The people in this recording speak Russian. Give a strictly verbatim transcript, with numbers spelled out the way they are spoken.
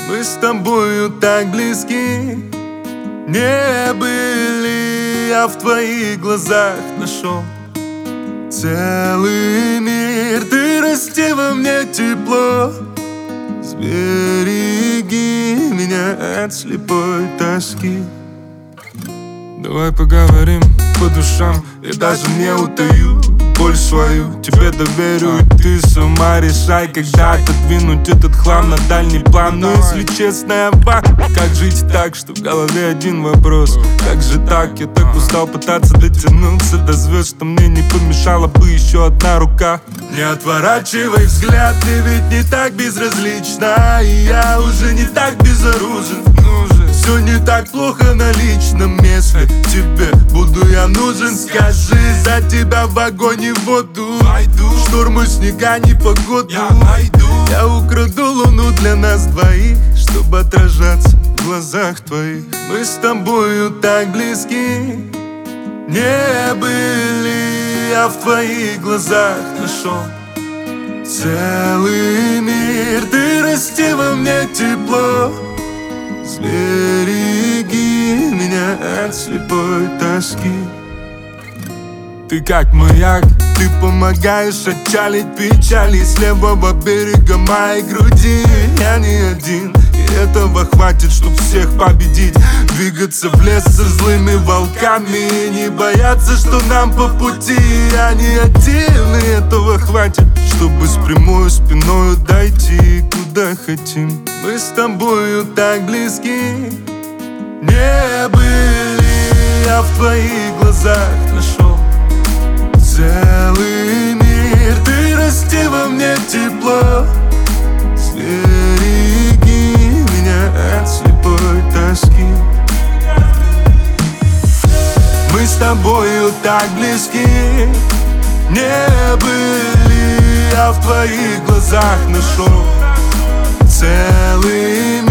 Мы с тобою так близки не были, я в твоих глазах нашел целый мир. Ты расти во мне тепло, сбереги меня от слепой тоски. Давай поговорим по душам, я даже не утаю боль свою, тебе доверю, и ты сама решай, когда отодвинуть этот хлам на дальний план. Но если честно, я бак, как жить так, что в голове один вопрос: как же так? Я так устал пытаться дотянуться до звезд, что мне не помешала бы еще одна рука. Не отворачивай взгляд, ты ведь не так безразлична, и я уже не так безоружен. Все не так плохо на личном месте, тебе буду я нужен. Скажи, за тебя в огонь и в воду пойду, штормы, снега, непогоду. Я, я украду луну для нас двоих, чтобы отражаться в глазах твоих. Мы с тобою так близки не были, я в твоих глазах нашел целый мир. Ты расти во мне тепло, сбереги меня от слепой тоски. Ты как маяк, ты помогаешь отчалить печали с левого берега моей груди. Я не один, и этого хватит, чтоб всех победить. Двигаться в лес со злыми волками и не бояться, что нам по пути. Я не один, и этого хватит, чтобы с прямой спиною дойти куда хотим. Мы с тобою так близки не были, я в твоих глазах нашел целый мир. Ты расти во мне тепло, сбереги меня от слепой тоски. Мы с тобою так близки не были, я в твоих глазах нашел целый мир.